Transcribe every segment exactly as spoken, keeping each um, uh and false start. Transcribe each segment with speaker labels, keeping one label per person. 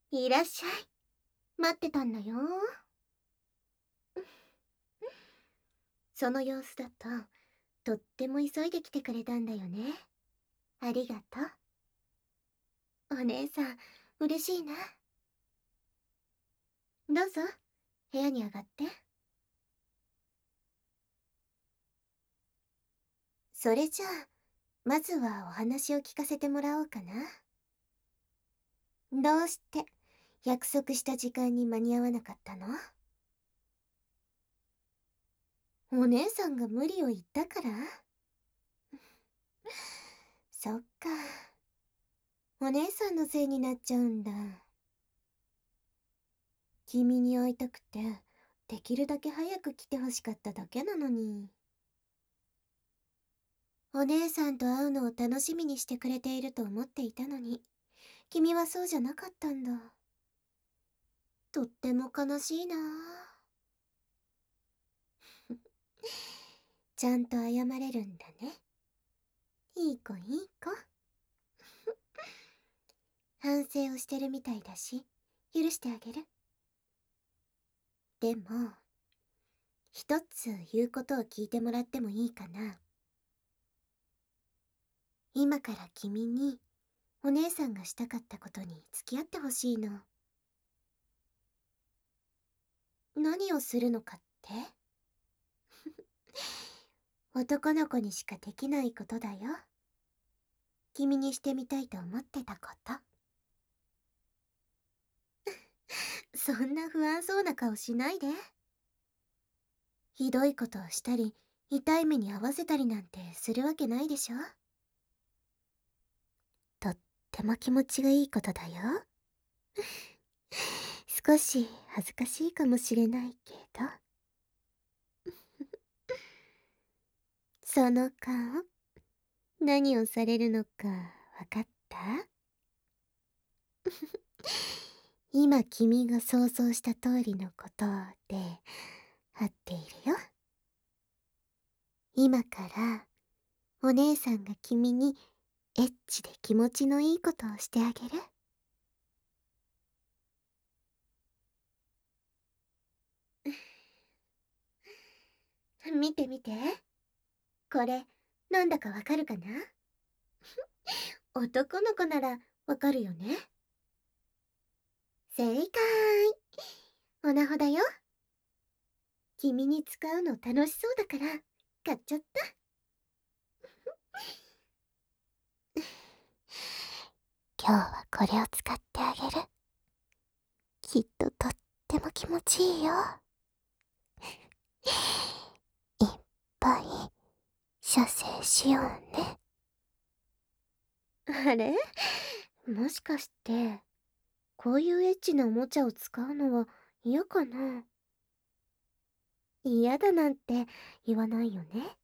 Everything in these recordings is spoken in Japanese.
Speaker 1: いらっしゃい。待ってたんだよ。その様子だと、とっても急いで来てくれたんだよね。ありがとう。お姉さん、嬉しいな。どうぞ、部屋に上がって。それじゃあ、まずはお話を聞かせてもらおうかな。どうして約束した時間に間に合わなかったの？お姉さんが無理を言ったから？そっか。お姉さんのせいになっちゃうんだ。君に会いたくて、できるだけ早く来てほしかっただけなのに。お姉さんと会うのを楽しみにしてくれていると思っていたのに、君はそうじゃなかったんだ。とっても悲しいな。ちゃんと謝れるんだね。いい子いい子。反省をしてるみたいだし、許してあげる。でも、一つ言うことを聞いてもらってもいいかな。今から君に、お姉さんがしたかったことに付き合ってほしいの。何をするのかって？男の子にしかできないことだよ。君にしてみたいと思ってたこと。そんな不安そうな顔しないで。ひどいことをしたり、痛い目に遭わせたりなんてするわけないでしょ。とっても気持ちがいいことだよ。少し恥ずかしいかもしれないけど。その顔、何をされるのかわかった？今君が想像した通りのことで合っているよ。今からお姉さんが君にエッチで気持ちのいいことをしてあげる。見て見て。これ、なんだかわかるかな？男の子ならわかるよね。正解。オナホだよ。君に使うの楽しそうだから買っちゃった。今日はこれを使ってあげる。きっととっても気持ちいいよ。いっぱい射精しようね。あれ？もしかして、こういうエッチなおもちゃを使うのは嫌かな？嫌だなんて言わないよね。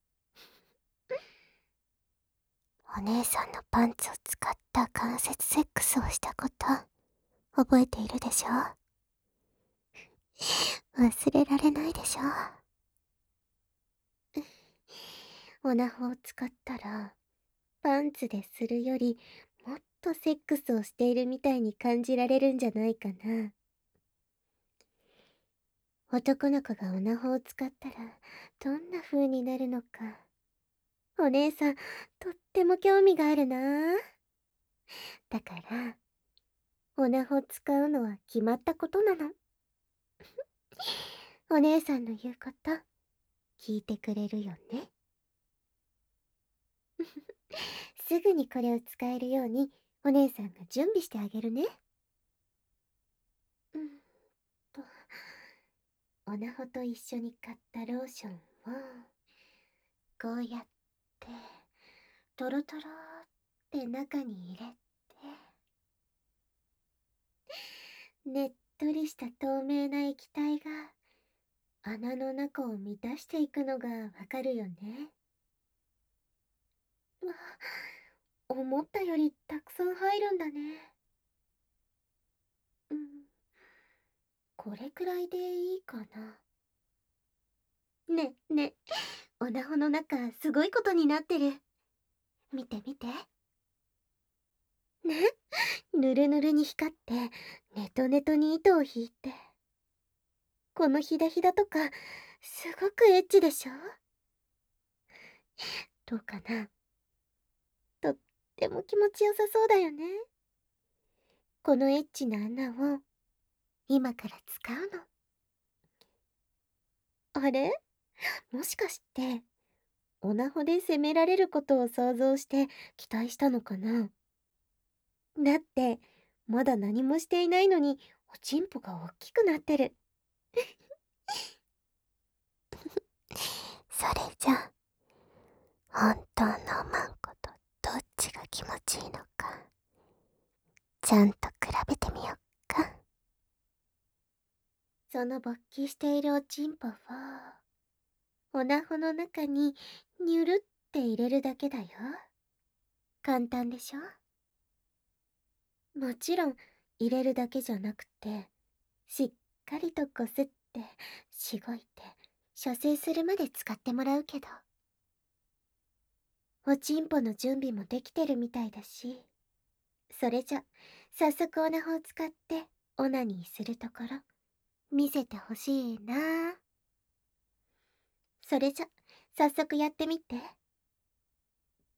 Speaker 1: お姉さんのパンツを使った関節セックスをしたこと覚えているでしょ？忘れられないでしょ？オナホを使ったらパンツでするよりもっとセックスをしているみたいに感じられるんじゃないかな。男の子がオナホを使ったらどんな風になるのか、お姉さんとっても興味があるな。だからオナホ使うのは決まったことなの。お姉さんの言うこと聞いてくれるよね？すぐにこれを使えるようにお姉さんが準備してあげるね。うんと、オナホと一緒に買ったローションをこうやってトロトロって中に入れて、ねっとりした透明な液体が穴の中を満たしていくのがわかるよね。わ、思ったよりたくさん入るんだね。うん、これくらいでいいかな。ねね、オナホの中すごいことになってる。見て見て。ね、 ぬるぬるに光ってネトネトに糸を引いて、このひだひだとかすごくエッチでしょ？どうかな？とっても気持ちよさそうだよね。このエッチな穴を今から使うの。あれ、もしかしてオナホで責められることを想像して期待したのかな？だってまだ何もしていないのにおちんぽが大きくなってる。
Speaker 2: それじゃ本当のマンコとどっちが気持ちいいのかちゃんと比べてみよっか。
Speaker 1: その勃起しているおちんぽをオナホの中にニュルって入れるだけだよ。簡単でしょ？もちろん入れるだけじゃなくて、しっかりとこすってしごいて射精するまで使ってもらうけど、おちんぽの準備もできてるみたいだし、それじゃ早速オナホを使ってオナニーするところ見せてほしいな。それじゃ早速やってみて。って、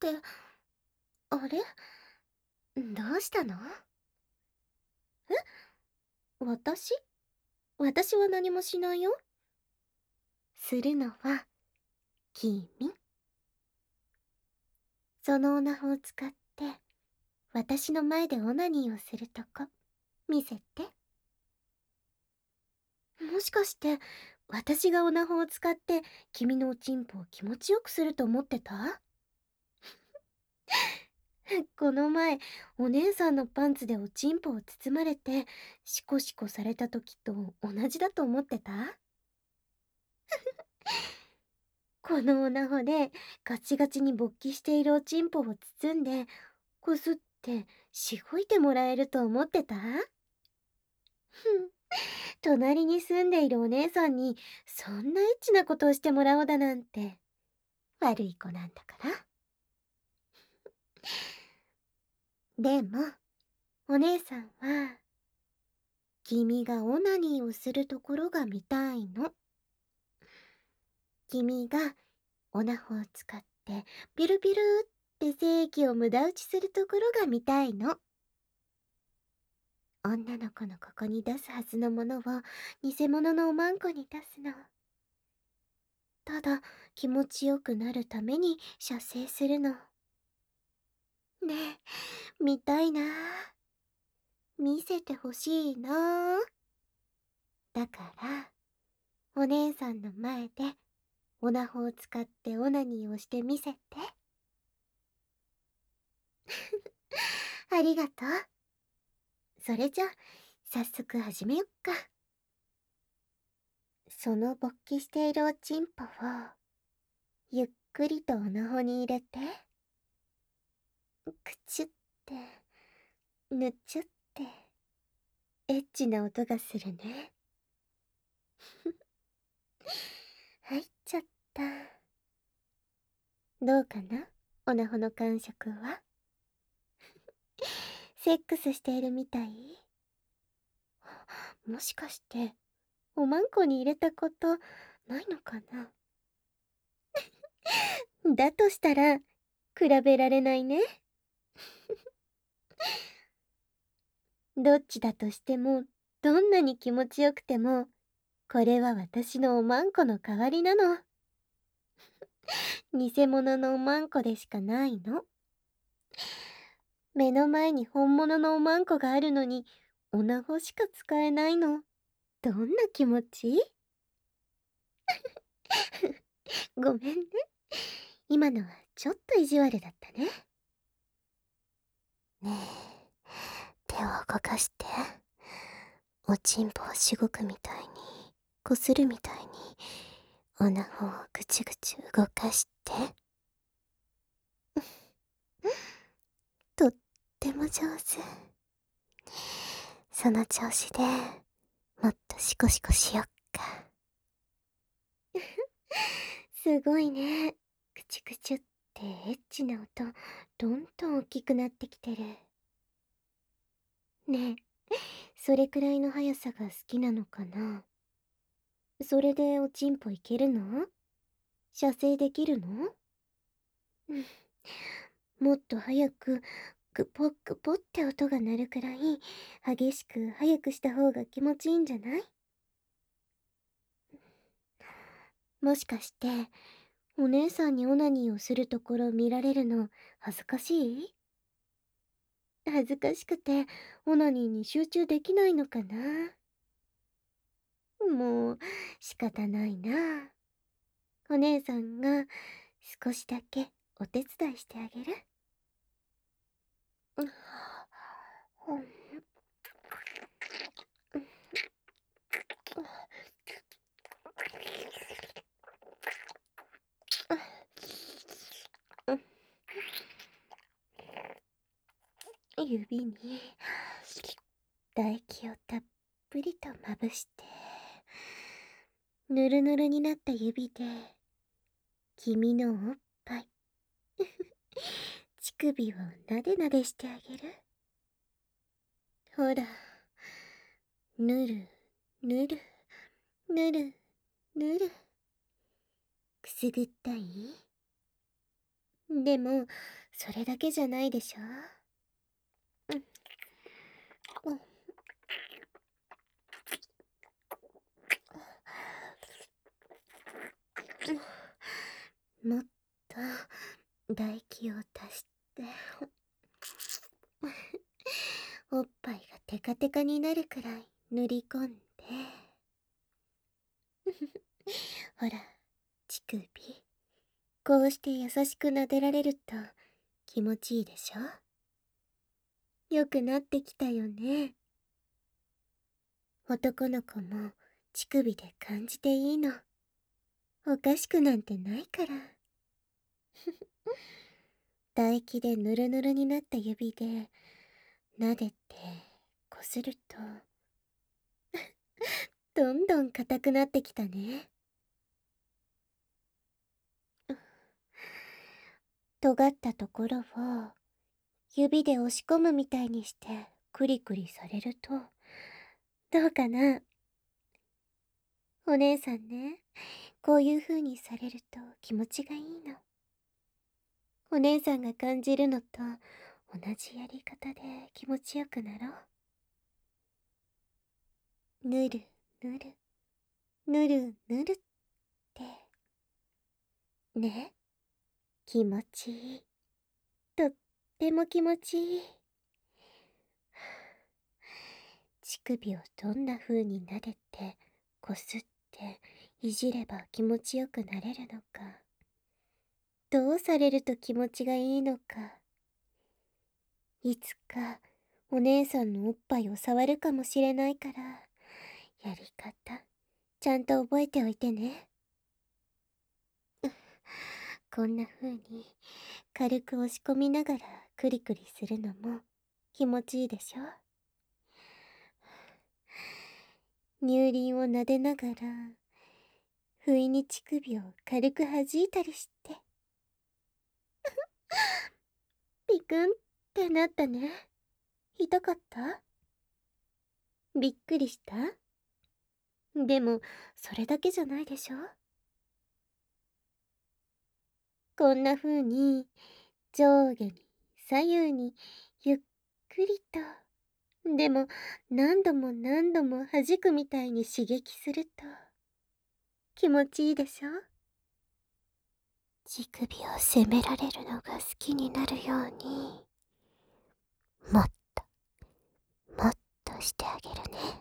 Speaker 1: あれ、どうしたの？え、私？私は何もしないよ。するのは君。そのオナホを使って私の前でオナニーをするとこ見せて。もしかして私がオナホを使って君のおちんぽを気持ちよくすると思ってた？この前お姉さんのパンツでおちんぽを包まれてシコシコされた時と同じだと思ってた？このオナホでガチガチに勃起しているおちんぽを包んでこすってしごいてもらえると思ってた？隣に住んでいるお姉さんにそんなエッチなことをしてもらおうだなんて悪い子なんだから。でもお姉さんは君がオナニーをするところが見たいの。君がオナホを使ってビルビルって精液を無駄打ちするところが見たいの。女の子のここに出すはずのものを偽物のおまんこに出すの。ただ気持ちよくなるために射精するの。ねえ、見たいな。見せてほしいな。だからお姉さんの前でオナホを使ってオナニーをしてみせて。ありがとう。それじゃ早速始めよっか。その勃起しているおちんぽをゆっくりとオナホに入れて、くちゅってぬちゅってエッチな音がするね。入っちゃった。どうかな、オナホの感触は？セックスしているみたい？もしかしておまんこに入れたことないのかな？だとしたら比べられないね。どっちだとしてもどんなに気持ちよくてもこれは私のおまんこの代わりなの。偽物のおまんこでしかないの。目の前に本物のおまんこがあるのにオナホしか使えないの。どんな気持ち？ごめんね。今のはちょっと意地悪だったね。
Speaker 2: ねえ、手を動かして。おちんぽをしごくみたいにこするみたいにオナホをぐちぐち動かして。とっても上手。その調子でもっとシコシコしよっか。
Speaker 1: すごいね。くちゅくちゅってエッチな音どんどん大きくなってきてる。 ねえ、それくらいの速さが好きなのかな？それでおちんぽいけるの？射精できるの？うん。もっと早く、グポグポって音が鳴るくらい、激しく早くした方が気持ちいいんじゃない？もしかして、お姉さんにオナニーをするところ見られるの恥ずかしい？恥ずかしくて、オナニーに集中できないのかな？もう、仕方ないな。お姉さんが少しだけお手伝いしてあげる。うん。指に唾液をたっぷりとまぶして、ぬるぬるになった指で君のおっぱい乳首をなでなでしてあげる。ほら、ぬるぬるぬるぬる。くすぐったい？でもそれだけじゃないでしょ。うんうんうん。もっと唾液を足しておっぱいがテカテカになるくらい塗り込んでほら、乳首こうして優しく撫でられると気持ちいいでしょ。よくなってきたよね。男の子も乳首で感じていいの。おかしくなんてないから。唾液でヌルヌルになった指で撫でてこするとどんどん硬くなってきたね。尖ったところを指で押し込むみたいにしてクリクリされるとどうかな？お姉さんね、こういう風にされると気持ちがいいの。お姉さんが感じるのと同じやり方で気持ちよくなろう。ぬるぬるぬるぬるってね、気持ちいい。とっても気持ちいい。乳首をどんな風に撫でてこすっていじれば気持ちよくなれるのか、どうされると気持ちがいいのか、いつかお姉さんのおっぱいを触るかもしれないから、やり方ちゃんと覚えておいてね。こんな風に軽く押し込みながらクリクリするのも気持ちいいでしょ。乳輪を撫でながら不意に乳首を軽く弾いたりしてピクンってなったね。痛かった？びっくりした？でもそれだけじゃないでしょ。こんな風に上下に左右にゆっくりと、でも何度も何度も弾くみたいに刺激すると気持ちいいでしょ。
Speaker 2: 乳首を責められるのが好きになるように、もっともっとしてあげるね。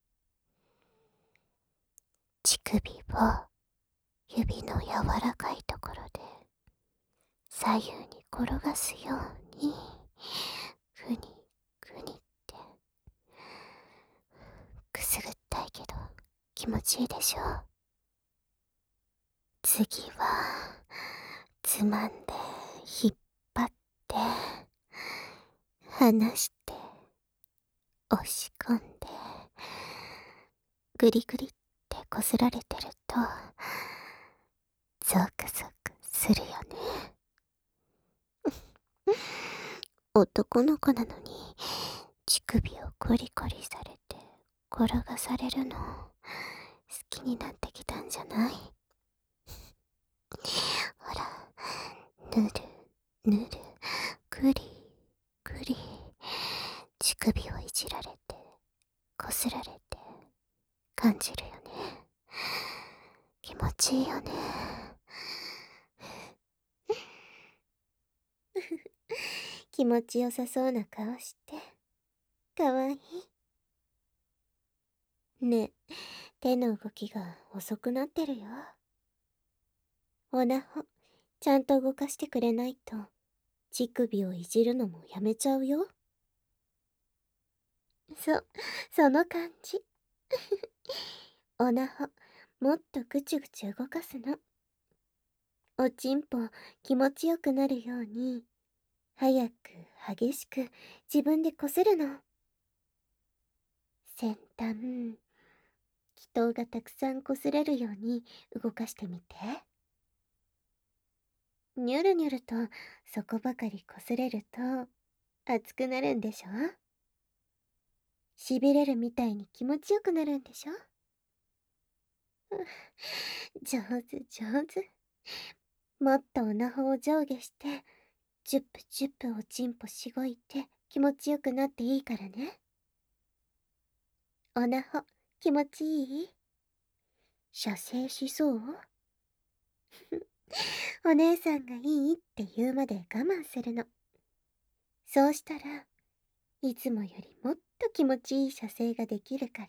Speaker 2: 乳首を指の柔らかいところで左右に転がすようにふにふにって、くすぐったいけど気持ちいいでしょ。次はつまんで引っ張って離して押し込んでグリグリってこすられてるとゾクゾクするよね。男の子なのに乳首をコリコリされて転がされるの好きになってきたんじゃない？ほら、ぬるぬる、くりくり、乳首をいじられてこすられて感じるよね。気持ちいいよね。
Speaker 1: 気持ちよさそうな顔して、かわいい。ねえ、手の動きが遅くなってるよ。おなほ、ちゃんと動かしてくれないと、乳首をいじるのもやめちゃうよ。そ、その感じ。おなほ、もっとぐちゅぐちゅ動かすの。おちんぽ気持ちよくなるように、早く激しく自分でこするの。先端、気筒がたくさんこすれるように動かしてみて。にゅるにゅるとそこばかりこすれると熱くなるんでしょ？しびれるみたいに気持ちよくなるんでしょ？上手上手。もっとおなほを上下して、ジュップジュップおちんぽしごいて気持ちよくなっていいからね。おなほ、気持ちいい？射精しそう？お姉さんがいいって言うまで我慢するの。そうしたら、いつもよりもっと気持ちいい射精ができるから。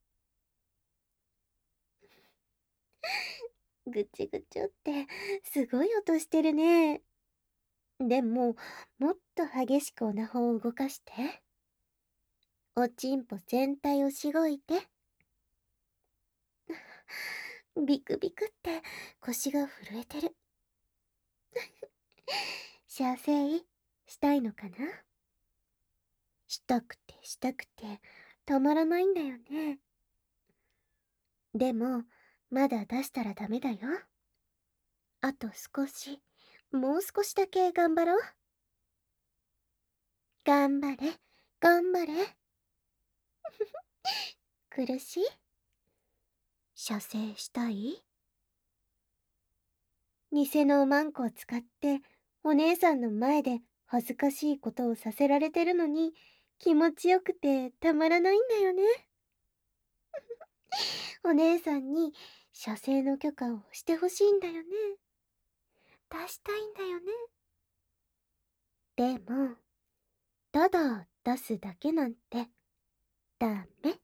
Speaker 1: ぐちぐちゅってすごい音してるね。でも、もっと激しくおなほを動かして。おちんぽ全体をしごいて。ビクビクって腰が震えてる。射精したいのかな？したくてしたくてたまらないんだよね。でも、まだ出したらダメだよ。あと少し、もう少しだけ頑張ろう。頑張れ、頑張れ。苦しい？射精したい？偽のおまんこを使って、お姉さんの前で恥ずかしいことをさせられてるのに、気持ちよくてたまらないんだよね。お姉さんに射精の許可をしてほしいんだよね。出したいんだよね。でも、ただ出すだけなんてダメ。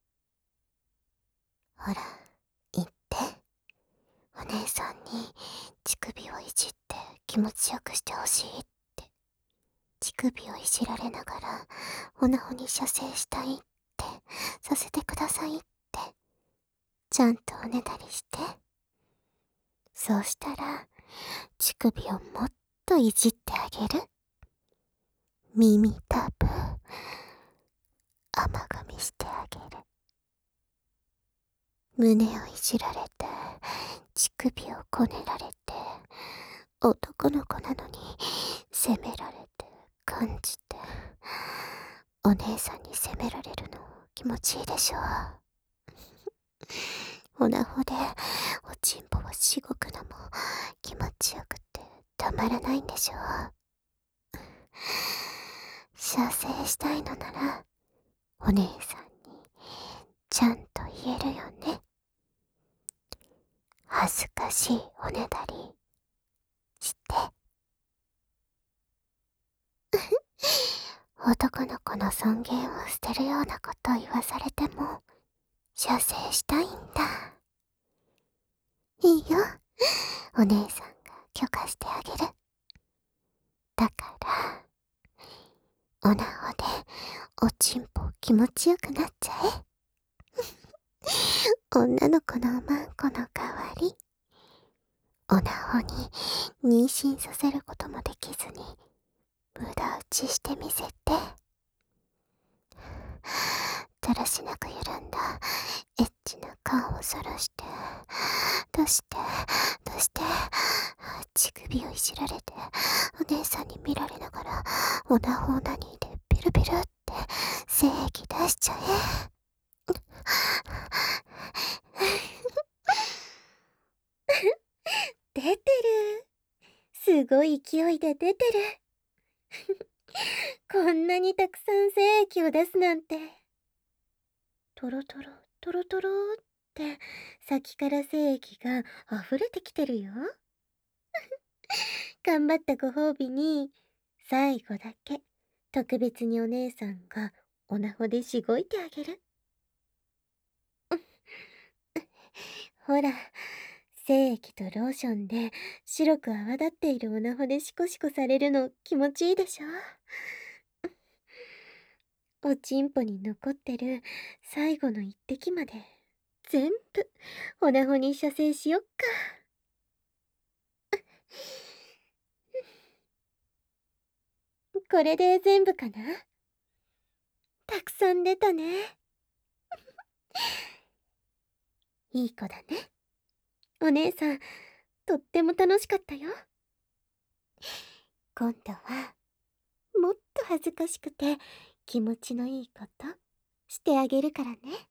Speaker 2: ほら、言って。お姉さんに乳首をいじって気持ちよくしてほしいって。乳首をいじられながらおなほに射精したいってさせてくださいって。ちゃんとおねだりして。そうしたら乳首をもっといじってあげる。耳たぶ甘噛みしてあげる。胸をいじられて乳首をこねられて、男の子なのに責められて感じて、お姉さんに責められるの気持ちいいでしょう。おなほでおちんぽをしごくのも気持ちよくてたまらないんでしょう。射精したいのならお姉さんにちゃんと言えるよね。恥ずかしいおねだりして。男の子の尊厳を捨てるようなことを言わされても射精したいんだ。いいよ、お姉さんが許可してあげる。だからおなほでおちんぽ気持ちよくなっちゃえ。女の子のおまんこの代わり、おなほに妊娠させることもできずに無駄打ちしてみせて。だらしなく緩んだエッチな感をさらして、出して出して、乳首をいじられてお姉さんに見られながらおなほを何でピルピルって精液出しちゃえ。
Speaker 1: 出てる。すごい勢いで出てる。こんなにたくさん精液を出すなんて。トロトロ、トロトロって、先から精液が溢れてきてるよ。頑張ったご褒美に、最後だけ、特別にお姉さんがおなほでしごいてあげる。ほら、精液とローションで白く泡立っているおなほでシコシコされるの気持ちいいでしょ。おちんぽに残ってる最後の一滴まで全部おなほに射精しよっか。これで全部かな。たくさん出たね。いい子だね。お姉さん、とっても楽しかったよ。今度は、もっと恥ずかしくて気持ちのいいことしてあげるからね。